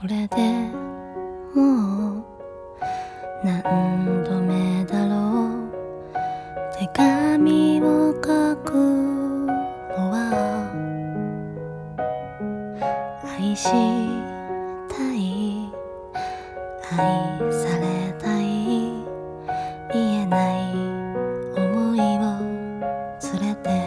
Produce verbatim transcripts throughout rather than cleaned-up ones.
これでもう何度目だろう。手紙を書くのは愛したい、愛されたい、言えない思いを連れて、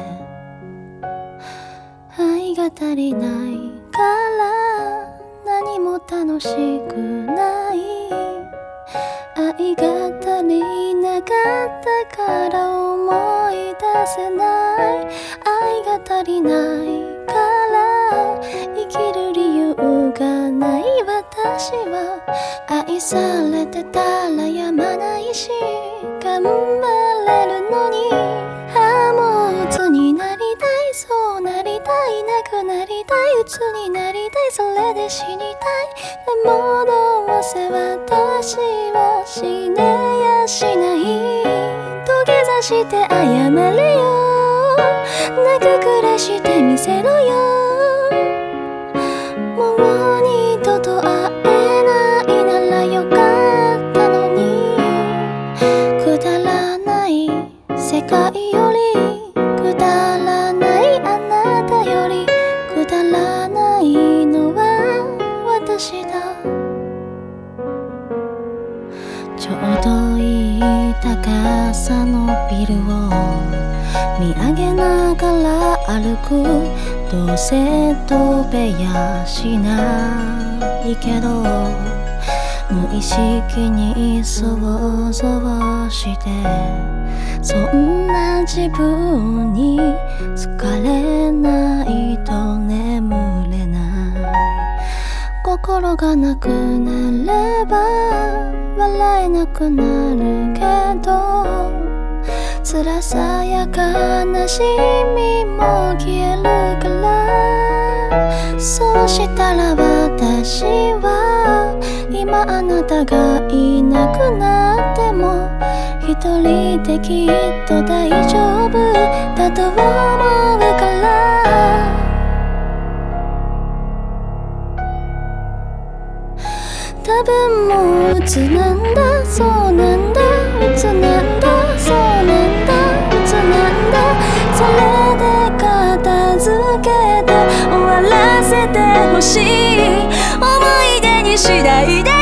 愛が足りないから何も楽しくない、愛が足りなかったから思い出せない、愛が足りないから生きる理由がない。私は愛されてたらやまないし頑張れるのに、ああもう鬱になりたい、そうなりたい、なくなりたい、鬱になりたい、それで死にたい。でもどうせ私は死ねやしない、土下座して謝れよ、泣くくらいしてみせろよ、もう二度と会えないならよかったのに、くだらない世界よりくだらないあなたよりくだらないのは私だ。ちょうどいい高さのビルを見上げながら歩く、どうせ飛べやしないけど無意識に想像して、そんな自分に疲れないと眠れない。心がなくなれば笑えなくなるけど、辛さや悲しみも消えるから、そうしたら私は今あなたがいなくなっても一人できっと大丈夫だと思うから、多分もう鬱なんだ、そうなんだ、鬱なんだ、そうなんだ、鬱なんだ、それで片付けて終わらせてほしい、思い出にしないで